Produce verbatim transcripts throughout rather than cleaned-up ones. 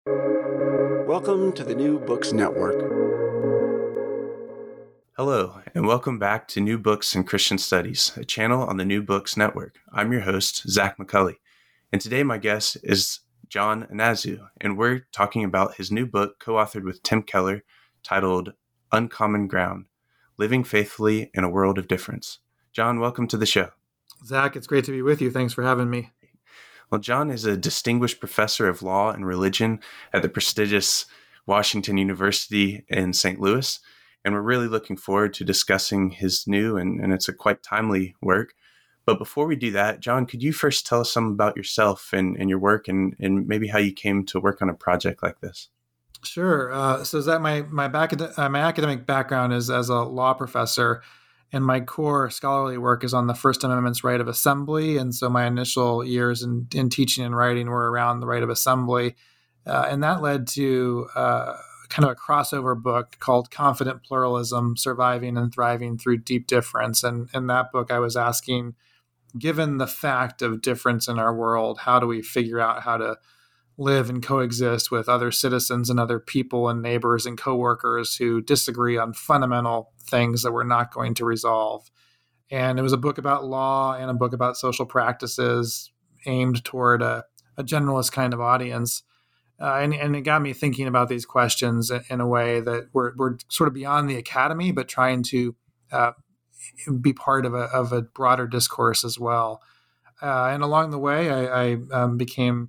Welcome to the New Books Network. Hello, and welcome back to New Books in Christian Studies, a channel on the New Books Network. I'm your host, Zach McCulley, and today my guest is John Inazu, and we're talking about his new book co-authored with Tim Keller titled Uncommon Ground, Living Faithfully in a World of Difference. John, welcome to the show. Zach, it's great to be with you. Thanks for having me. Well, John is a distinguished professor of law and religion at the prestigious Washington University in Saint Louis, and we're really looking forward to discussing his new, and, and it's a quite timely work. But before we do that, John, could you first tell us some about yourself and, and your work and, and maybe how you came to work on a project like this? Sure. Uh, so Zach, my my, back, uh, my academic background is as a law professor, and my core scholarly work is on the First Amendment's right of assembly. And so my initial years in, in teaching and writing were around the right of assembly. Uh, and that led to uh, kind of a crossover book called Confident Pluralism, Surviving and Thriving Through Deep Difference. And in that book, I was asking, given the fact of difference in our world, how do we figure out how to live and coexist with other citizens and other people and neighbors and coworkers who disagree on fundamental things that we're not going to resolve. And it was a book about law and a book about social practices aimed toward a, a generalist kind of audience. Uh, and, and it got me thinking about these questions in, in a way that we're, we're sort of beyond the academy, but trying to uh, be part of a, of a broader discourse as well. Uh, and along the way, I, I um, became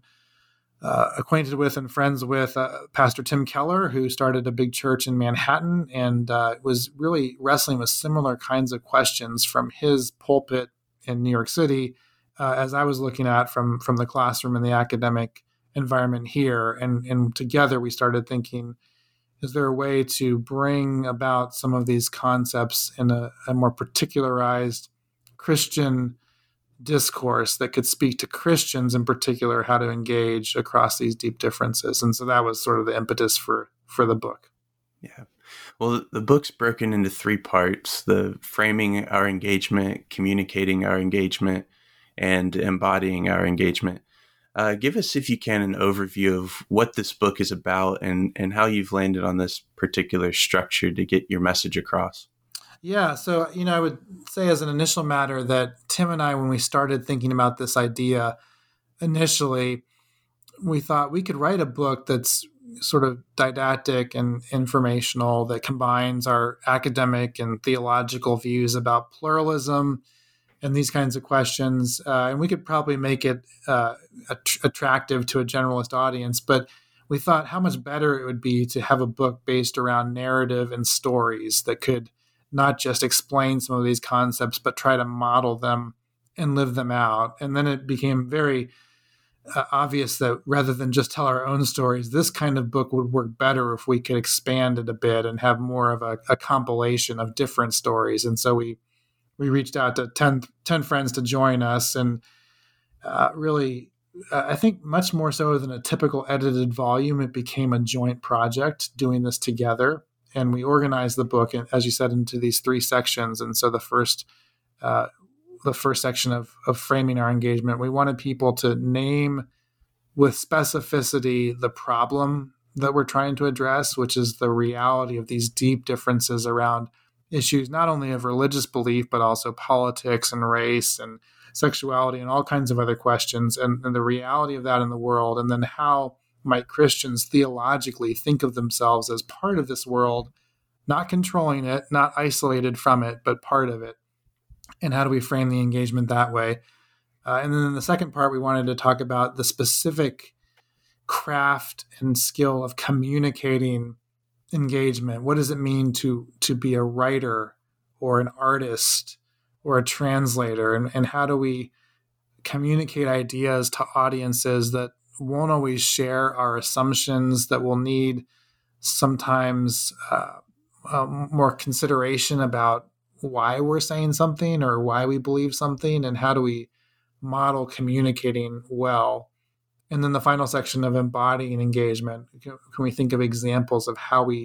Uh, acquainted with and friends with uh, Pastor Tim Keller, who started a big church in Manhattan and uh, was really wrestling with similar kinds of questions from his pulpit in New York City uh, as I was looking at from, from the classroom and the academic environment here. And, and together we started thinking, is there a way to bring about some of these concepts in a, a more particularized Christian discourse that could speak to Christians in particular, how to engage across these deep differences. And so that was sort of the impetus for, for the book. Yeah. Well, the book's broken into three parts: the framing our engagement, communicating our engagement, and embodying our engagement. Uh, give us, if you can, an overview of what this book is about and, and how you've landed on this particular structure to get your message across. Yeah. So, you know, I would say as an initial matter that Tim and I, when we started thinking about this idea initially, we thought we could write a book that's sort of didactic and informational that combines our academic and theological views about pluralism and these kinds of questions. Uh, and we could probably make it uh, att- attractive to a generalist audience. But we thought how much better it would be to have a book based around narrative and stories that could not just explain some of these concepts, but try to model them and live them out. And then it became very uh, obvious that rather than just tell our own stories, this kind of book would work better if we could expand it a bit and have more of a, a compilation of different stories. And so we we reached out to ten, ten friends to join us. And uh, really, uh, I think much more so than a typical edited volume, it became a joint project doing this together. And we organized the book, as you said, into these three sections. And so the first, uh, the first section of, of framing our engagement, we wanted people to name with specificity the problem that we're trying to address, which is the reality of these deep differences around issues not only of religious belief, but also politics and race and sexuality and all kinds of other questions, and, and the reality of that in the world, and then how might Christians theologically think of themselves as part of this world, not controlling it, not isolated from it, but part of it? And how do we frame the engagement that way? Uh, and then in the second part, we wanted to talk about the specific craft and skill of communicating engagement. What does it mean to, to be a writer or an artist or a translator? And, and how do we communicate ideas to audiences that won't always share our assumptions, that will need sometimes uh, uh, more consideration about why we're saying something or why we believe something, and how do we model communicating well? And then the final section of embodying engagement. Can, can we think of examples of how we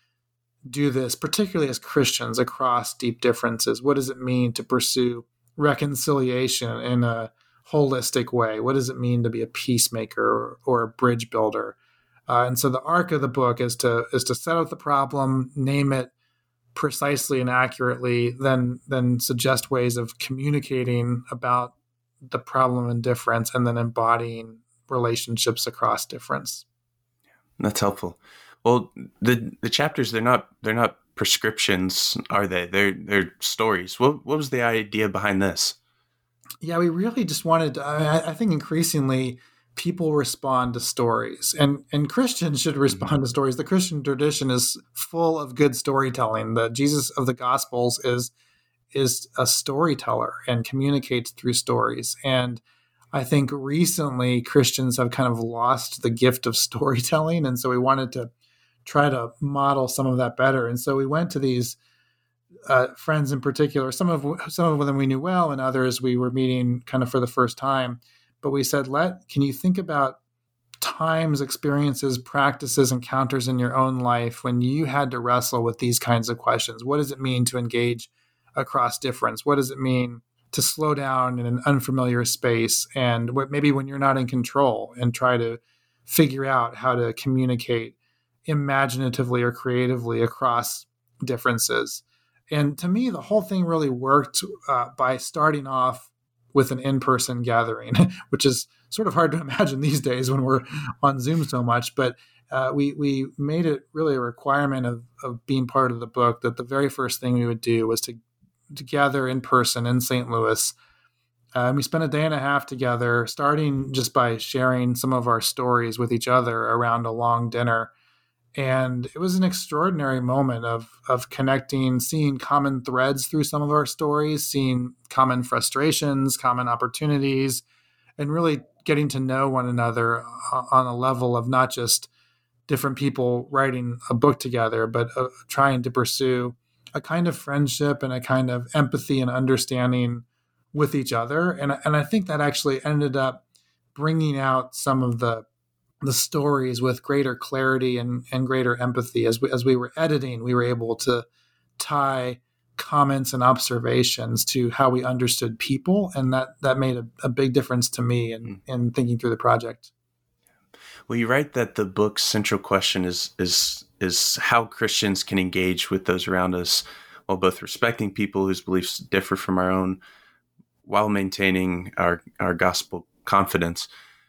do this, particularly as Christians across deep differences? What does it mean to pursue reconciliation in a holistic way? What does it mean to be a peacemaker or, or a bridge builder? Uh, and so the arc of the book is to is to set out the problem, name it precisely and accurately, then then suggest ways of communicating about the problem and difference, and then embodying relationships across difference. That's helpful. Well, the the chapters they're not they're not prescriptions, are they? They're they're stories. What what was the idea behind this? Yeah, we really just wanted. I, I think increasingly people respond to stories, and and Christians should respond mm-hmm. to stories. The Christian tradition is full of good storytelling. The Jesus of the Gospels is is a storyteller and communicates through stories. And I think recently Christians have kind of lost the gift of storytelling, and so we wanted to try to model some of that better. And so we went to these uh, friends in particular, some of some of them we knew well, and others we were meeting kind of for the first time. But we said, "Let can you think about times, experiences, practices, encounters in your own life when you had to wrestle with these kinds of questions? What does it mean to engage across difference? What does it mean to slow down in an unfamiliar space? And what, maybe when you're not in control, and try to figure out how to communicate imaginatively or creatively across differences." And to me, the whole thing really worked uh, by starting off with an in-person gathering, which is sort of hard to imagine these days when we're on Zoom so much. But uh, we we made it really a requirement of, of being part of the book that the very first thing we would do was to, to gather in person in Saint Louis. Uh, and we spent a day and a half together, starting just by sharing some of our stories with each other around a long dinner. And it was an extraordinary moment of of connecting, seeing common threads through some of our stories, seeing common frustrations, common opportunities, and really getting to know one another on a level of not just different people writing a book together, but uh, trying to pursue a kind of friendship and a kind of empathy and understanding with each other. And, and I think that actually ended up bringing out some of the the stories with greater clarity and, and greater empathy. As we, as we were editing, we were able to tie comments and observations to how we understood people. And that, that made a, a big difference to me in, in thinking through the project. Well, you write that the book's central question is, is, is how Christians can engage with those around us while both respecting people whose beliefs differ from our own, while maintaining our, our gospel confidence.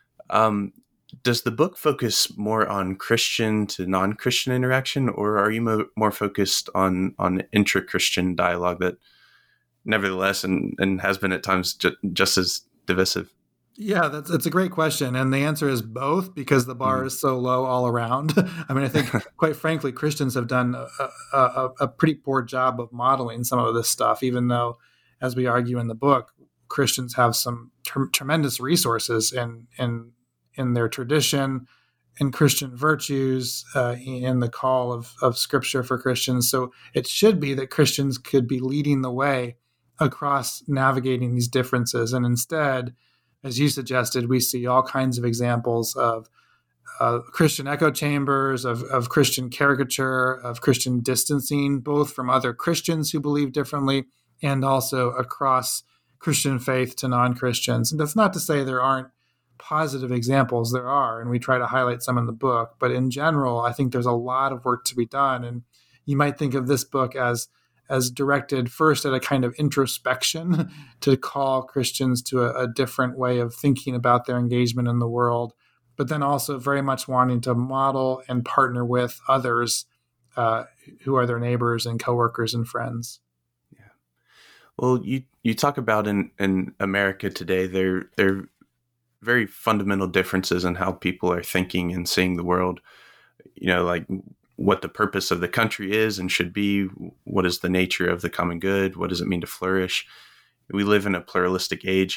Um, Does the book focus more on Christian to non-Christian interaction, or are you mo- more focused on on intra-Christian dialogue that, nevertheless, and, and has been at times ju- just as divisive? Yeah, that's that's a great question, and the answer is both, because the bar mm. is so low all around. I mean, I think, quite frankly, Christians have done a, a, a pretty poor job of modeling some of this stuff, even though, as we argue in the book, Christians have some ter- tremendous resources in in in their tradition, in Christian virtues, uh, in the call of, of Scripture for Christians. So it should be that Christians could be leading the way across navigating these differences. And instead, as you suggested, we see all kinds of examples of uh, Christian echo chambers, of, of Christian caricature, of Christian distancing, both from other Christians who believe differently and also across Christian faith to non-Christians. And that's not to say there aren't positive examples. There are, and we try to highlight some in the book. But in general, I think there's a lot of work to be done. And you might think of this book as as directed first at a kind of introspection to call Christians to a, a different way of thinking about their engagement in the world, but then also very much wanting to model and partner with others uh, who are their neighbors and coworkers and friends. Yeah. Well, you you talk about in, in America today, there there very fundamental differences in how people are thinking and seeing the world, you know, like what the purpose of the country is and should be, what is the nature of the common good, what does it mean to flourish? We live in a pluralistic age.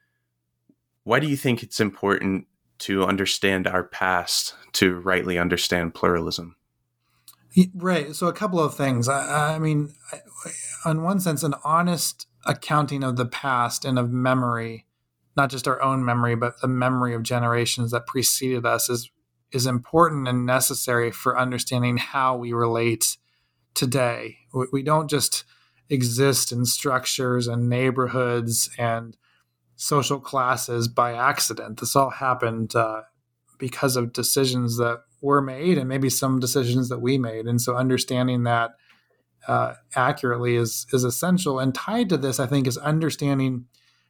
Why do you think it's important to understand our past to rightly understand pluralism? Right. So a couple of things. I, I mean, in one sense, an honest accounting of the past and of memory, not just our own memory, but the memory of generations that preceded us, is is important and necessary for understanding how we relate today. We, we don't just exist in structures and neighborhoods and social classes by accident. This all happened uh, because of decisions that were made and maybe some decisions that we made. And so understanding that uh, accurately is is essential. And tied to this, I think, is understanding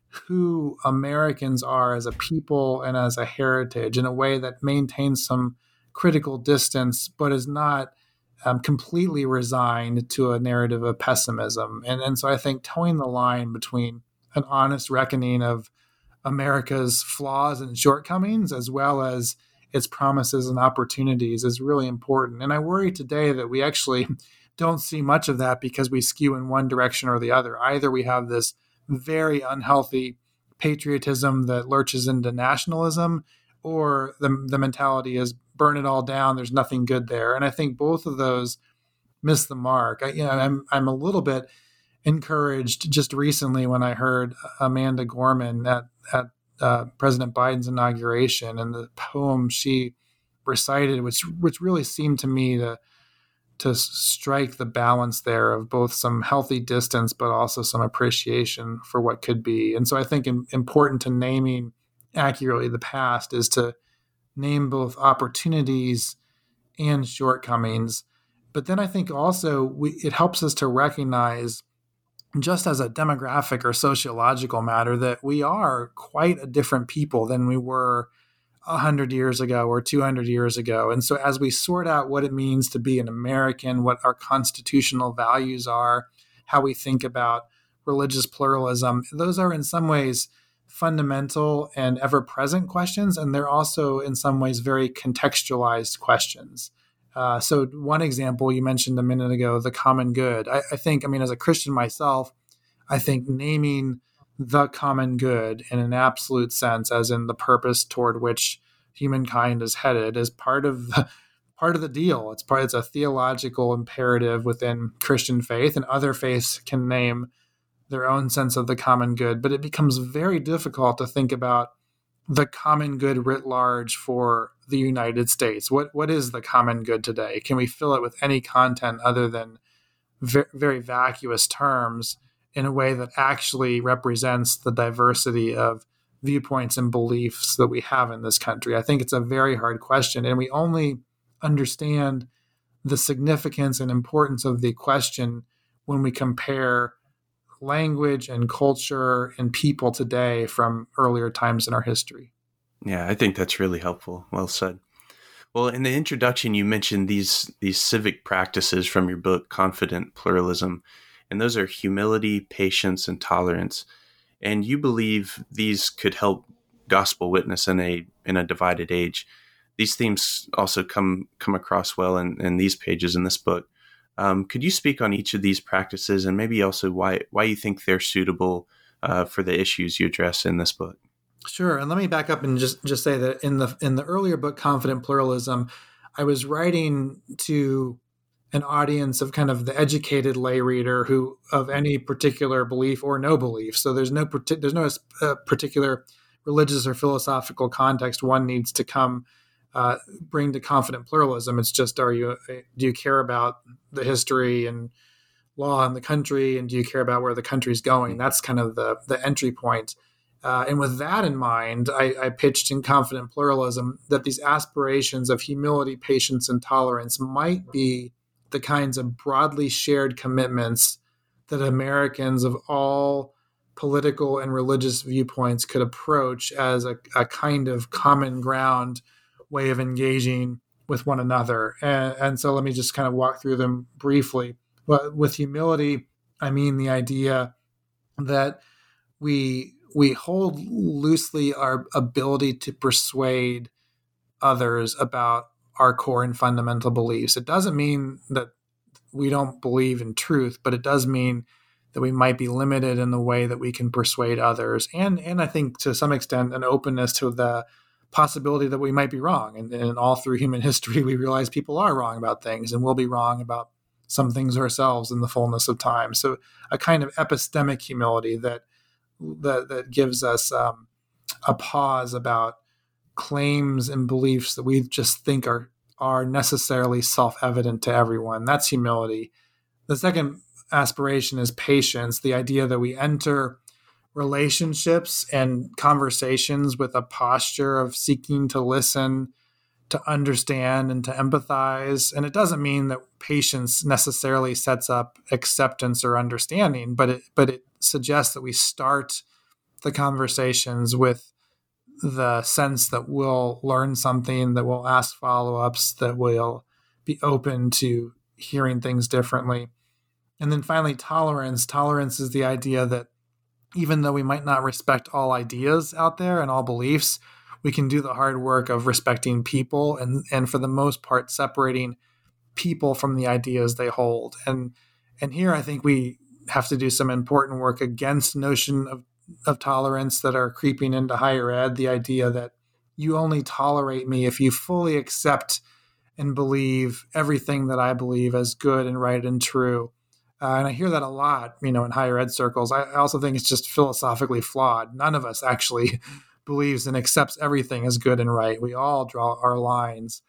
who Americans are as a people and as a heritage in a way that maintains some critical distance, but is not um, completely resigned to a narrative of pessimism. And, and so I think towing the line between an honest reckoning of America's flaws and shortcomings, as well as its promises and opportunities, is really important. And I worry today that we actually don't see much of that because we skew in one direction or the other. Either we have this very unhealthy patriotism that lurches into nationalism, or the, the mentality is burn it all down, there's nothing good there. And I think both of those miss the mark. I, you know, I'm I'm a little bit encouraged just recently when I heard Amanda Gorman at, at uh, President Biden's inauguration, and the poem she recited, which which really seemed to me to to strike the balance there of both some healthy distance, but also some appreciation for what could be. And so I think in, important to naming accurately the past is to name both opportunities and shortcomings. But then I think also we, it helps us to recognize, just as a demographic or sociological matter, that we are quite a different people than we were one hundred years ago or two hundred years ago. And so as we sort out what it means to be an American, what our constitutional values are, how we think about religious pluralism, those are in some ways fundamental and ever-present questions, and they're also in some ways very contextualized questions. Uh, so one example you mentioned a minute ago, the common good. I, I think, I mean, as a Christian myself, I think naming the common good in an absolute sense, as in the purpose toward which humankind is headed, is part of the, part of the deal. It's part. It's a theological imperative within Christian faith, and other faiths can name their own sense of the common good. But it becomes very difficult to think about the common good writ large for the United States. What what is the common good today? Can we fill it with any content other than very, very vacuous terms, in a way that actually represents the diversity of viewpoints and beliefs that we have in this country? I think it's a very hard question, and we only understand the significance and importance of the question when we compare language and culture and people today from earlier times in our history. Yeah, I think that's really helpful. Well said. Well, in the introduction, you mentioned these these civic practices from your book, Confident Pluralism. And those are humility, patience, and tolerance. And you believe these could help gospel witness in a in a divided age. These themes also come come across well in, in these pages in this book. Um, could you speak on each of these practices, and maybe also why why you think they're suitable uh, for the issues you address in this book? Sure. And let me back up and just, just say that in the in the earlier book, Confident Pluralism, I was writing to an audience of kind of the educated lay reader who of any particular belief or no belief. So there's no there's no uh, particular religious or philosophical context one needs to come uh, bring to Confident Pluralism. It's just, are you do you care about the history and law in the country, and do you care about where the country's going? That's kind of the the entry point. Uh, and with that in mind, I, I pitched in Confident Pluralism that these aspirations of humility, patience, and tolerance might be the kinds of broadly shared commitments that Americans of all political and religious viewpoints could approach as a, a kind of common ground way of engaging with one another. And, and so let me just kind of walk through them briefly. But with humility, I mean the idea that we we hold loosely our ability to persuade others about our core and fundamental beliefs. It doesn't mean that we don't believe in truth, but it does mean that we might be limited in the way that we can persuade others. And and I think to some extent an openness to the possibility that we might be wrong. And, and all through human history, we realize people are wrong about things, and we'll be wrong about some things ourselves in the fullness of time. So a kind of epistemic humility that that, that gives us um, a pause about claims and beliefs that we just think are are necessarily self-evident to everyone. That's humility. The second aspiration is patience, the idea that we enter relationships and conversations with a posture of seeking to listen, to understand and to empathize. And it doesn't mean that patience necessarily sets up acceptance or understanding, but it but it suggests that we start the conversations with the sense that we'll learn something, that we'll ask follow-ups, that we'll be open to hearing things differently. And then finally, tolerance. Tolerance is the idea that even though we might not respect all ideas out there and all beliefs, we can do the hard work of respecting people and, and for the most part, separating people from the ideas they hold. And and here I think we have to do some important work against the notion of, of tolerance that are creeping into higher ed, the idea that you only tolerate me if you fully accept and believe everything that I believe as good and right and true. Uh, and I hear that a lot, you know, in higher ed circles. I also think it's just philosophically flawed. None of us actually believes and accepts everything as good and right. We all draw our lines.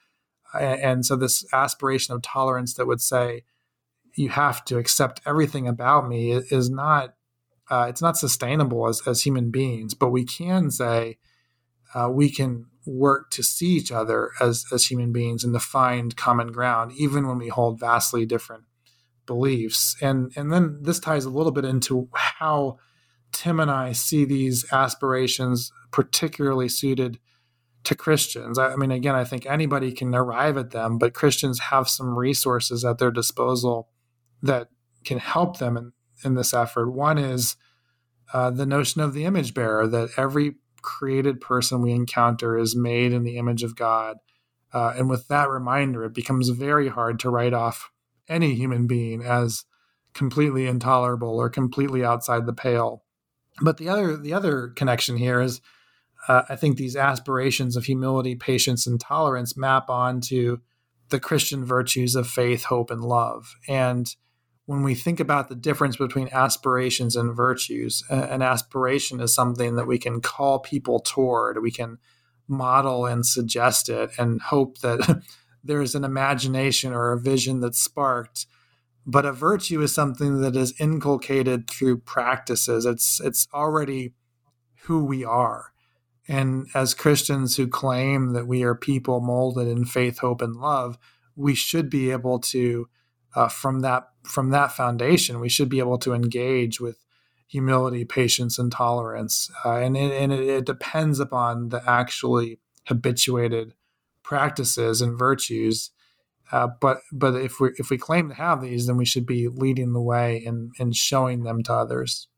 And so this aspiration of tolerance that would say, you have to accept everything about me is not, uh, it's not sustainable as, as human beings. But we can say, uh, we can work to see each other as, as human beings and to find common ground, even when we hold vastly different beliefs. And and then this ties a little bit into how Tim and I see these aspirations particularly suited to Christians. I, I mean, again, I think anybody can arrive at them, but Christians have some resources at their disposal that can help them in, in this effort. One is uh, the notion of the image bearer, that every created person we encounter is made in the image of God. Uh, and with that reminder, it becomes very hard to write off any human being as completely intolerable or completely outside the pale. But the other the other connection here is uh, I think these aspirations of humility, patience, and tolerance map onto the Christian virtues of faith, hope, and love. And when we think about the difference between aspirations and virtues, an aspiration is something that we can call people toward. We can model and suggest it and hope that there's an imagination or a vision that's sparked. But a virtue is something that is inculcated through practices. It's it's already who we are. And as Christians who claim that we are people molded in faith, hope, and love, we should be able to, uh, from that from that foundation, we should be able to engage with humility, patience, and tolerance. Uh, and it, and it, it depends upon the actually habituated practices and virtues. Uh, but but if we if we claim to have these, then we should be leading the way and, and showing them to others.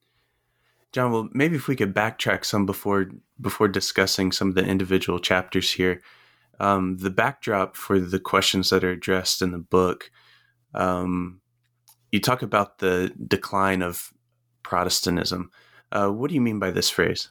John, well, maybe if we could backtrack some before before discussing some of the individual chapters here. Um, the backdrop for the questions that are addressed in the book, um, you talk about the decline of Protestantism. Uh, what do you mean by this phrase?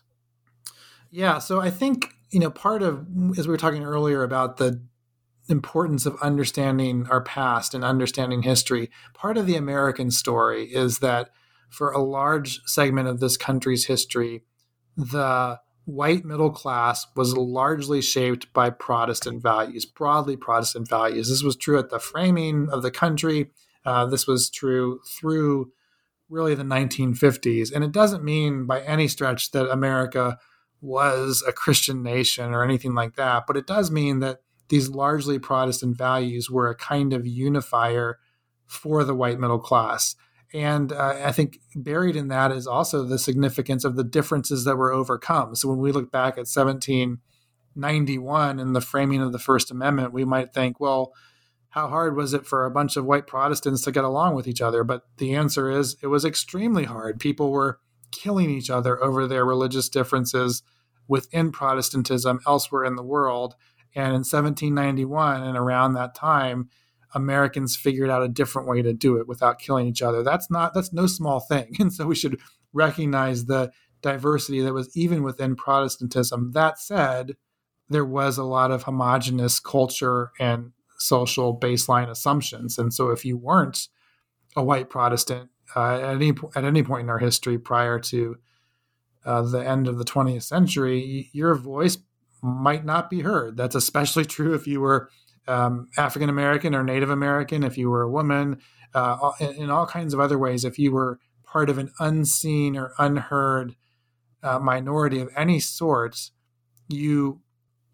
Yeah, so I think, you know, part of, as we were talking earlier about the importance of understanding our past and understanding history, part of the American story is that for a large segment of this country's history, the white middle class was largely shaped by Protestant values, broadly Protestant values. This was true at the framing of the country. Uh, this was true through really the nineteen fifties. And it doesn't mean by any stretch that America was a Christian nation or anything like that, but it does mean that these largely Protestant values were a kind of unifier for the white middle class. And uh, I think buried in that is also the significance of the differences that were overcome. So when we look back at seventeen ninety-one and the framing of the First Amendment, we might think, well, how hard was it for a bunch of white Protestants to get along with each other? But the answer is it was extremely hard. People were killing each other over their religious differences within Protestantism elsewhere in the world. And in seventeen ninety-one and around that time, Americans figured out a different way to do it without killing each other. That's not, that's no small thing. And so we should recognize the diversity that was even within Protestantism. That said, there was a lot of homogenous culture and social baseline assumptions. And so if you weren't a white Protestant uh, at any at any point in our history prior to uh, the end of the twentieth century, your voice might not be heard. That's especially true if you were um, African American or Native American, if you were a woman, uh, in, in all kinds of other ways. If you were part of an unseen or unheard uh, minority of any sort, you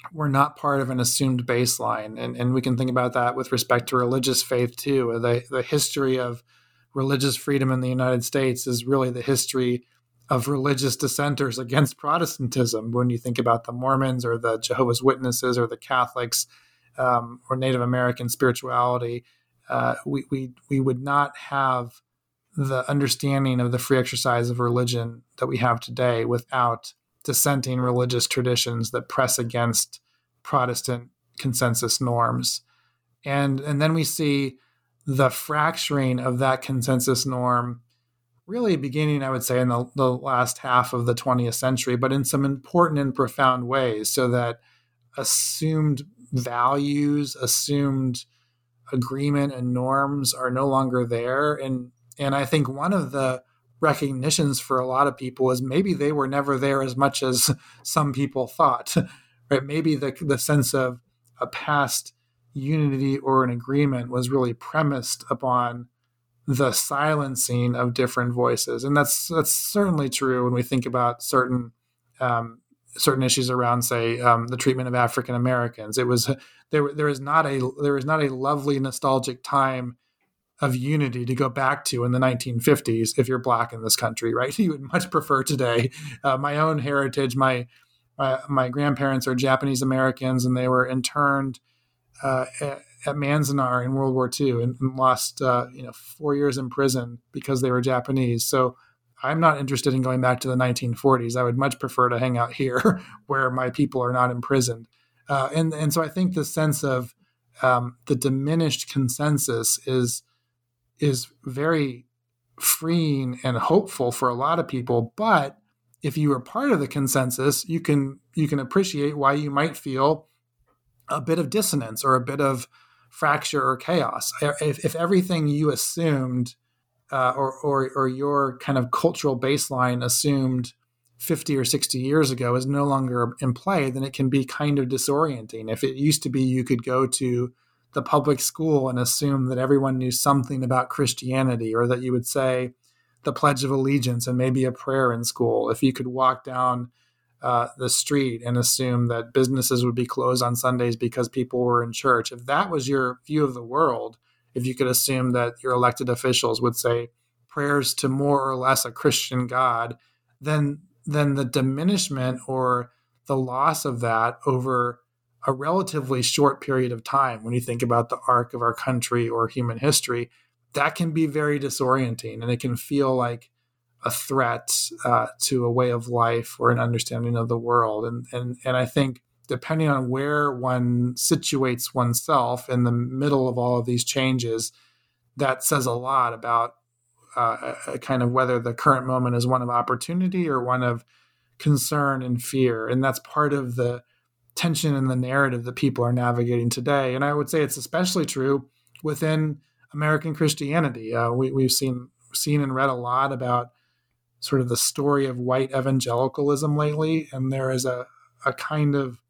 were not part of an assumed baseline. And, and we can think about that with respect to religious faith too. The, the history of religious freedom in the United States is really the history of religious dissenters against Protestantism. When you think about the Mormons or the Jehovah's Witnesses or the Catholics um, or Native American spirituality, uh, we, we, we would not have the understanding of the free exercise of religion that we have today without dissenting religious traditions that press against Protestant consensus norms. And, and then we see the fracturing of that consensus norm really beginning, I would say, in the, the last half of the twentieth century, but in some important and profound ways, so that assumed values, assumed agreement and norms are no longer there. And, and I think one of the recognitions for a lot of people is maybe they were never there as much as some people thought, right? Maybe the the sense of a past unity or an agreement was really premised upon the silencing of different voices. And that's that's certainly true when we think about certain um, certain issues around, say, um, the treatment of African Americans. It was there there is not a there is not a lovely nostalgic time of unity to go back to in the nineteen fifties if you're Black in this country, right? You would much prefer today. Uh, my own heritage, my uh, my grandparents are Japanese Americans, and they were interned uh, at, at Manzanar in World War Two and, and lost uh, you know four years in prison because they were Japanese. So I'm not interested in going back to the nineteen forties. I would much prefer to hang out here where my people are not imprisoned. Uh, and and so I think the sense of um, the diminished consensus is is very freeing and hopeful for a lot of people. But if you are part of the consensus, you can you can appreciate why you might feel a bit of dissonance or a bit of fracture or chaos. If, if everything you assumed uh, or, or or your kind of cultural baseline assumed fifty or sixty years ago is no longer in play, then it can be kind of disorienting. If it used to be you could go to the public school and assume that everyone knew something about Christianity, or that you would say the Pledge of Allegiance and maybe a prayer in school. If you could walk down uh, the street and assume that businesses would be closed on Sundays because people were in church, if that was your view of the world, if you could assume that your elected officials would say prayers to more or less a Christian God, then, then the diminishment or the loss of that over a relatively short period of time, when you think about the arc of our country or human history, that can be very disorienting, and it can feel like a threat uh, to a way of life or an understanding of the world. And, and, and I think depending on where one situates oneself in the middle of all of these changes, that says a lot about uh, a, a kind of whether the current moment is one of opportunity or one of concern and fear. And that's part of the tension in the narrative that people are navigating today. And I would say it's especially true within American Christianity. Uh, we, we've seen seen and read a lot about sort of the story of white evangelicalism lately, and there is a, a kind of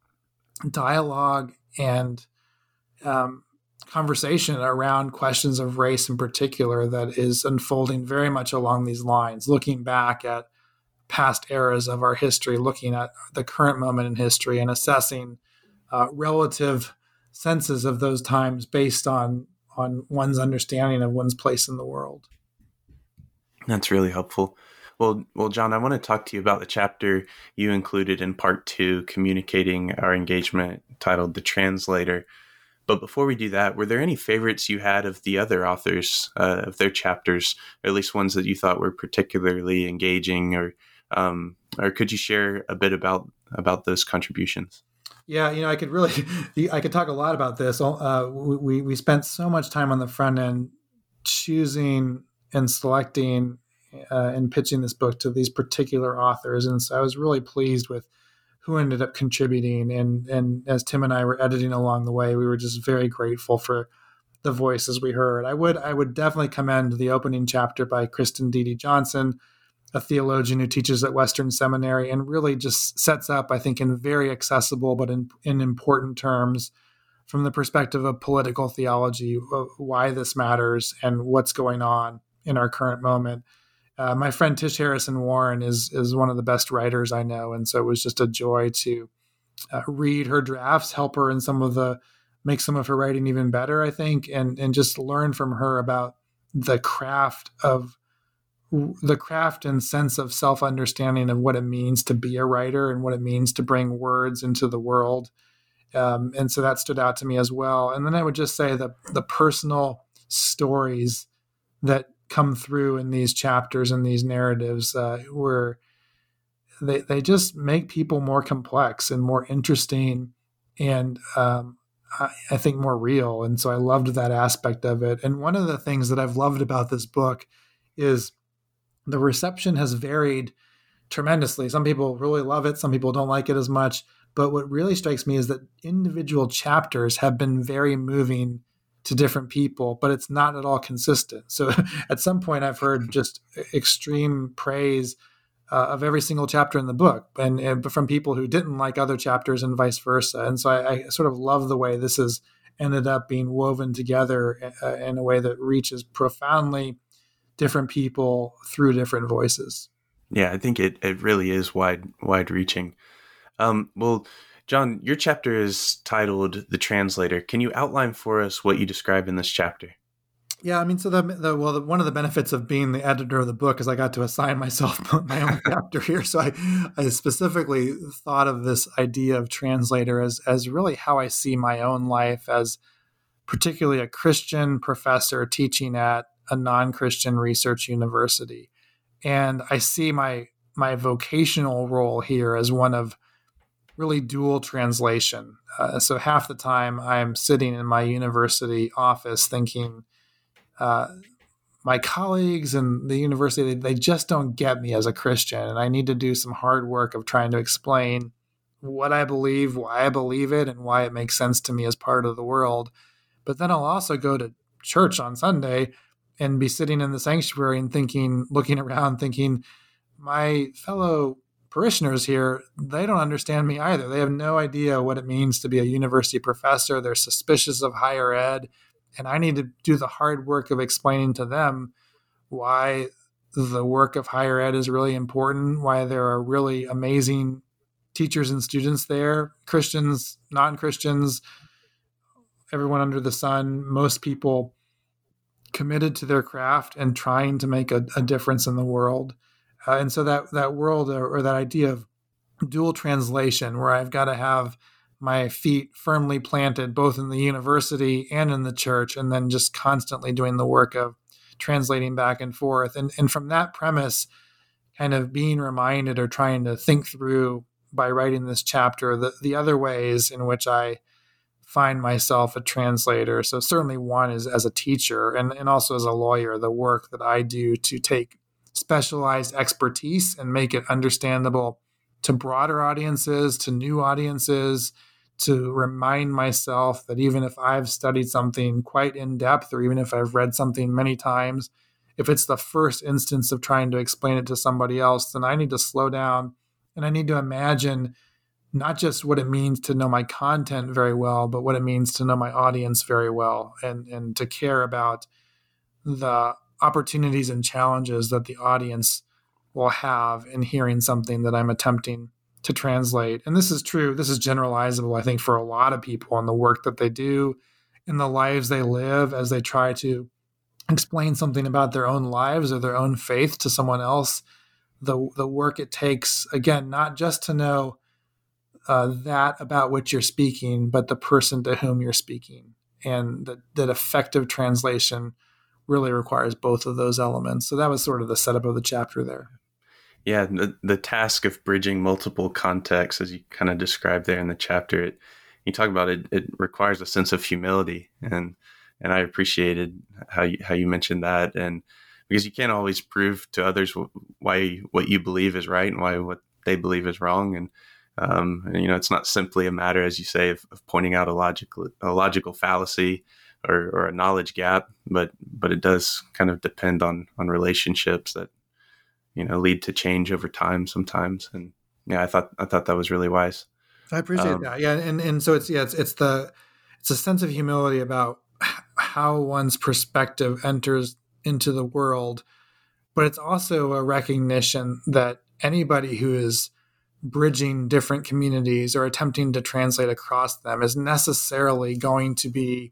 dialogue and um, conversation around questions of race in particular that is unfolding very much along these lines, looking back at past eras of our history, looking at the current moment in history and assessing uh, relative senses of those times based on on one's understanding of one's place in the world. That's really helpful. Well, well, John, I want to talk to you about the chapter you included in part two, Communicating Our Engagement, titled The Translator. But before we do that, were there any favorites you had of the other authors, uh, of their chapters, or at least ones that you thought were particularly engaging, or Um, or could you share a bit about about those contributions? Yeah, you know, I could really, I could talk a lot about this. Uh, we we spent so much time on the front end choosing and selecting uh, and pitching this book to these particular authors, and so I was really pleased with who ended up contributing. And and as Tim and I were editing along the way, we were just very grateful for the voices we heard. I would I would definitely commend the opening chapter by Kristen Deedy Johnson, a theologian who teaches at Western Seminary, and really just sets up, I think, in very accessible but in, in important terms, from the perspective of political theology, of why this matters and what's going on in our current moment. Uh, my friend Tish Harrison Warren is is one of the best writers I know, and so it was just a joy to uh, read her drafts, help her in some of the, make some of her writing even better, I think, and and just learn from her about the craft of the craft and sense of self-understanding of what it means to be a writer and what it means to bring words into the world. Um, and so that stood out to me as well. And then I would just say that the personal stories that come through in these chapters and these narratives uh, were, they, they just make people more complex and more interesting and um, I, I think more real. And so I loved that aspect of it. And one of the things that I've loved about this book is the reception has varied tremendously. Some people really love it. Some people don't like it as much. But what really strikes me is that individual chapters have been very moving to different people, but it's not at all consistent. So at some point I've heard just extreme praise uh, of every single chapter in the book, and, and from people who didn't like other chapters and vice versa. And so I, I sort of love the way this has ended up being woven together uh, in a way that reaches profoundly different people through different voices. Yeah, I think it, it really is wide wide reaching. Um, well, John, your chapter is titled The Translator. Can you outline for us what you describe in this chapter? Yeah, I mean, so the, the well, the, one of the benefits of being the editor of the book is I got to assign myself my own chapter here. So I, I specifically thought of this idea of translator as as really how I see my own life as particularly a Christian professor teaching at a non-Christian research university. And I see my my vocational role here as one of really dual translation. Uh, so half the time I'm sitting in my university office thinking, uh, my colleagues and the university, they, they just don't get me as a Christian. And I need to do some hard work of trying to explain what I believe, why I believe it, and why it makes sense to me as part of the world. But then I'll also go to church on Sunday and be sitting in the sanctuary and thinking, looking around thinking, my fellow parishioners here, they don't understand me either. They have no idea what it means to be a university professor. They're suspicious of higher ed. And I need to do the hard work of explaining to them why the work of higher ed is really important, why there are really amazing teachers and students there, Christians, non-Christians, everyone under the sun, most people committed to their craft and trying to make a, a difference in the world. Uh, and so that that world or, or that idea of dual translation, where I've got to have my feet firmly planted both in the university and in the church, and then just constantly doing the work of translating back and forth. And, and from that premise, kind of being reminded or trying to think through by writing this chapter, the, the other ways in which I find myself a translator. So certainly one is as a teacher and, and also as a lawyer, the work that I do to take specialized expertise and make it understandable to broader audiences, to new audiences, to remind myself that even if I've studied something quite in depth, or even if I've read something many times, if it's the first instance of trying to explain it to somebody else, then I need to slow down and I need to imagine not just what it means to know my content very well, but what it means to know my audience very well, and, and to care about the opportunities and challenges that the audience will have in hearing something that I'm attempting to translate. And this is true. This is generalizable, I think, for a lot of people in the work that they do, in the lives they live, as they try to explain something about their own lives or their own faith to someone else. The, the work it takes, again, not just to know uh, that about which you're speaking, but the person to whom you're speaking. And that, that effective translation really requires both of those elements. So that was sort of the setup of the chapter there. Yeah, the, the task of bridging multiple contexts, as you kind of described there in the chapter, it, you talk about it, it requires a sense of humility. And and I appreciated how you, how you mentioned that. And because you can't always prove to others why what you believe is right and why what they believe is wrong. And, um, and you know, it's not simply a matter, as you say, of, of pointing out a logical, a logical fallacy or, or a knowledge gap, but but it does kind of depend on on relationships that, you know, lead to change over time sometimes. And yeah, I thought I thought that was really wise. I appreciate um, that. Yeah, and and so it's yeah, it's it's the it's a sense of humility about how one's perspective enters into the world, but it's also a recognition that anybody who is bridging different communities or attempting to translate across them is necessarily going to be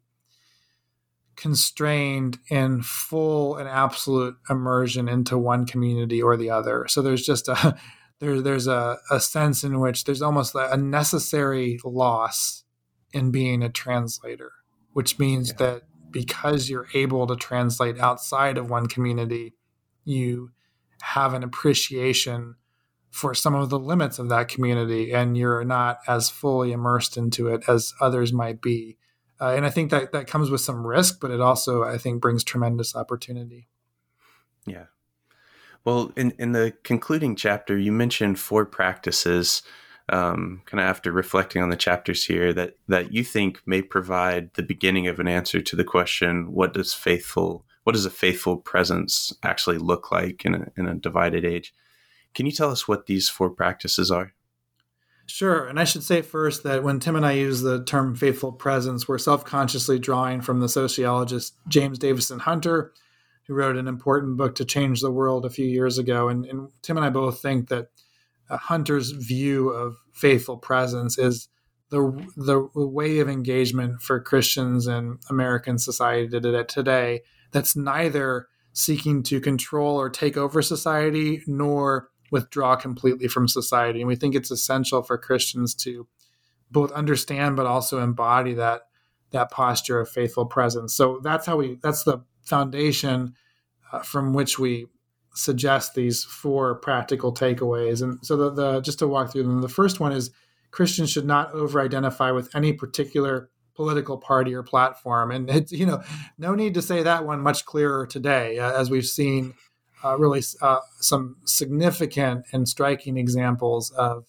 constrained in full and absolute immersion into one community or the other. So there's just a there, there's a, a sense in which there's almost a necessary loss in being a translator, which means yeah. that because you're able to translate outside of one community, you have an appreciation for some of the limits of that community, and you're not as fully immersed into it as others might be. Uh, and I think that that comes with some risk, but it also, I think, brings tremendous opportunity. Yeah. Well, in, in the concluding chapter, you mentioned four practices, um, kind of after reflecting on the chapters here, that, that you think may provide the beginning of an answer to the question, what does faithful, what does a faithful presence actually look like in a, in a divided age? Can you tell us what these four practices are? Sure. And I should say first that when Tim and I use the term faithful presence, we're self-consciously drawing from the sociologist James Davison Hunter, who wrote an important book to change the world a few years ago. And, and Tim and I both think that uh, Hunter's view of faithful presence is the, the way of engagement for Christians in American society today that's neither seeking to control or take over society nor withdraw completely from society. And we think it's essential for Christians to both understand but also embody that that posture of faithful presence. So that's how we that's the foundation uh, from which we suggest these four practical takeaways. And so the, the just to walk through them, the first one is Christians should not over-identify with any particular political party or platform. And it's, you know, no need to say that one much clearer today, uh, as we've seen Uh, really uh, some significant and striking examples of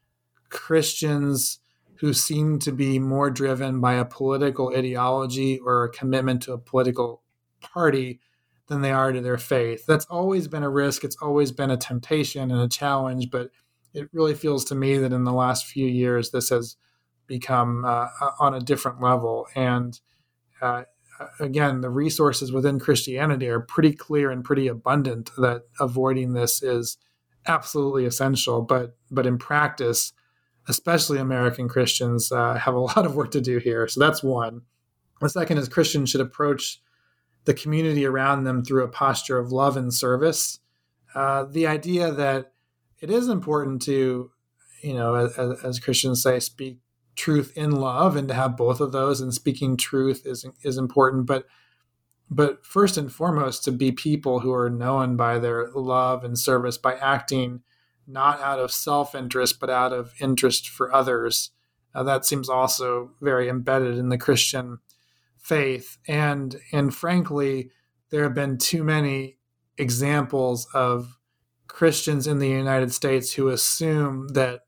Christians who seem to be more driven by a political ideology or a commitment to a political party than they are to their faith. That's always been a risk. It's always been a temptation and a challenge, but it really feels to me that in the last few years, this has become uh, on a different level. And uh, again, the resources within Christianity are pretty clear and pretty abundant that avoiding this is absolutely essential. But but in practice, especially American Christians uh, have a lot of work to do here. So that's one. The second is Christians should approach the community around them through a posture of love and service. Uh, the idea that it is important to, you know, as, as Christians say, speak truth in love, and to have both of those, and speaking truth is is important. But but first and foremost, to be people who are known by their love and service, by acting not out of self-interest, but out of interest for others. Uh, that seems also very embedded in the Christian faith. And and frankly, there have been too many examples of Christians in the United States who assume that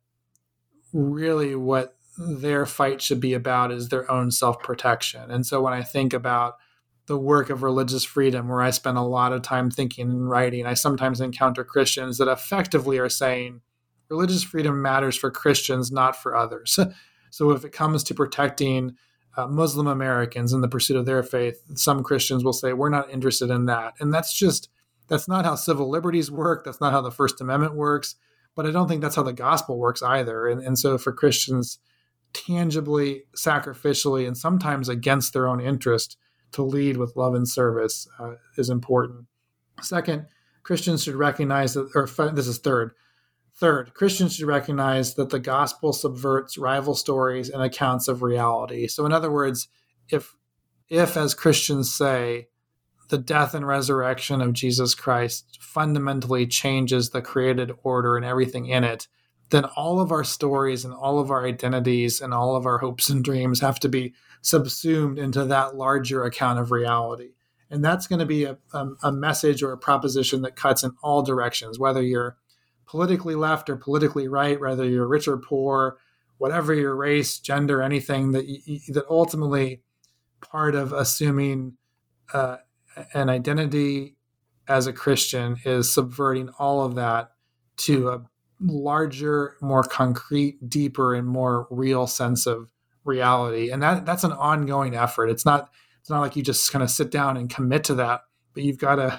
really what their fight should be about is their own self-protection. And so when I think about the work of religious freedom, where I spend a lot of time thinking and writing, I sometimes encounter Christians that effectively are saying religious freedom matters for Christians, not for others. So if it comes to protecting uh, Muslim Americans in the pursuit of their faith, some Christians will say, we're not interested in that. And that's just, that's not how civil liberties work. That's not how the First Amendment works. But I don't think that's how the gospel works either. And, and so for Christians, tangibly, sacrificially, and sometimes against their own interest, to lead with love and service uh, is important. Second, Christians should recognize that, or this is third. Third, Christians should recognize that the gospel subverts rival stories and accounts of reality. So in other words, if, if as Christians say, the death and resurrection of Jesus Christ fundamentally changes the created order and everything in it, then all of our stories and all of our identities and all of our hopes and dreams have to be subsumed into that larger account of reality. And that's going to be a, a, a message or a proposition that cuts in all directions, whether you're politically left or politically right, whether you're rich or poor, whatever your race, gender, anything, that you, that ultimately part of assuming uh, an identity as a Christian is subverting all of that to a larger, more concrete, deeper, and more real sense of reality. And that that's an ongoing effort. It's not it's not like you just kind of sit down and commit to that, but you've got to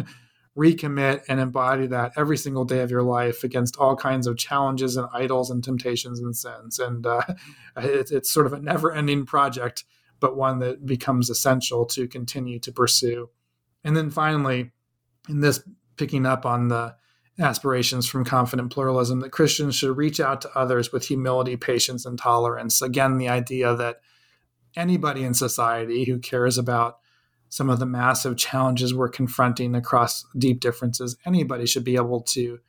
recommit and embody that every single day of your life against all kinds of challenges and idols and temptations and sins. And uh, it, it's sort of a never-ending project, but one that becomes essential to continue to pursue. And then finally, in this, picking up on the aspirations from confident pluralism, that Christians should reach out to others with humility, patience, and tolerance. Again, the idea that anybody in society who cares about some of the massive challenges we're confronting across deep differences, anybody should be able to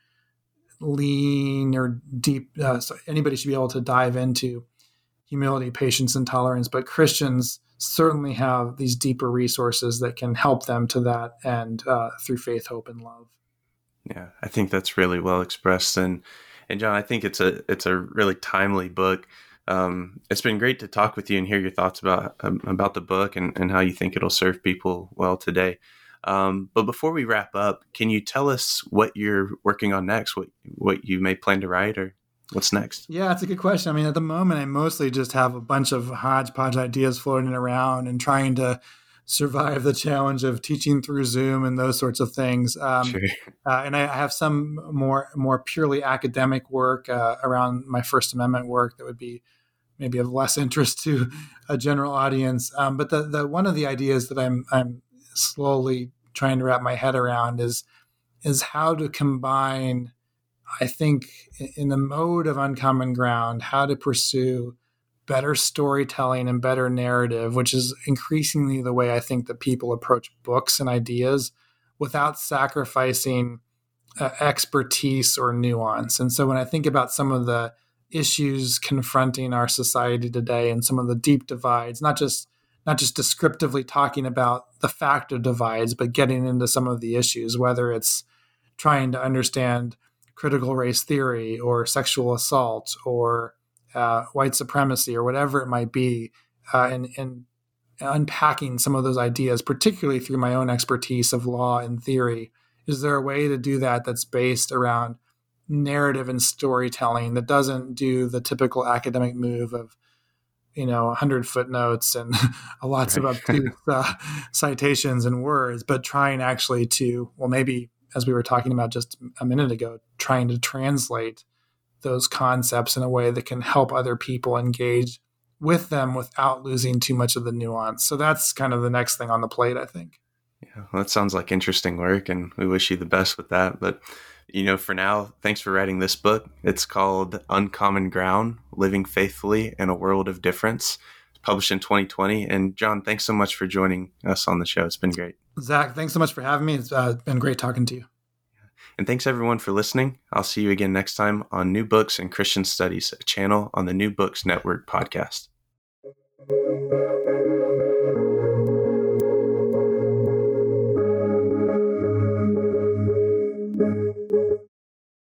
lean or deep, uh, so anybody should be able to dive into humility, patience, and tolerance. But Christians certainly have these deeper resources that can help them to that end uh, through faith, hope, and love. Yeah, I think that's really well expressed. And, and John, I think it's a, it's a really timely book. Um, it's been great to talk with you and hear your thoughts about um, about the book and, and how you think it'll serve people well today. Um, but before we wrap up, can you tell us what you're working on next, what what you may plan to write, or what's next? Yeah, that's a good question. I mean, at the moment, I mostly just have a bunch of hodgepodge ideas floating around and trying to survive the challenge of teaching through Zoom and those sorts of things. Um, Sure. uh, and I have some more more purely academic work uh, around my First Amendment work that would be maybe of less interest to a general audience. Um, but the, the one of the ideas that I'm I'm slowly trying to wrap my head around is is how to combine, I think, in the mode of Uncommon Ground, how to pursue better storytelling and better narrative, which is increasingly the way I think that people approach books and ideas without sacrificing uh, expertise or nuance. And so when I think about some of the issues confronting our society today and some of the deep divides, not just not just descriptively talking about the fact of divides, but getting into some of the issues, whether it's trying to understand critical race theory or sexual assault or uh, white supremacy or whatever it might be, uh, and, and unpacking some of those ideas, particularly through my own expertise of law and theory. Is there a way to do that that's based around narrative and storytelling that doesn't do the typical academic move of, you know, one hundred footnotes and lots right. of obtuse uh, citations and words, but trying actually to, well, maybe as we were talking about just a minute ago, trying to translate those concepts in a way that can help other people engage with them without losing too much of the nuance. So that's kind of the next thing on the plate, I think. Yeah, well, that sounds like interesting work, and we wish you the best with that. But, you know, for now, thanks for writing this book. It's called Uncommon Ground, Living Faithfully in a World of Difference. It's published in twenty twenty. And John, thanks so much for joining us on the show. It's been great. Zach, thanks so much for having me. It's uh, been great talking to you. And thanks everyone for listening. I'll see you again next time on New Books and Christian Studies, a channel on the New Books Network podcast.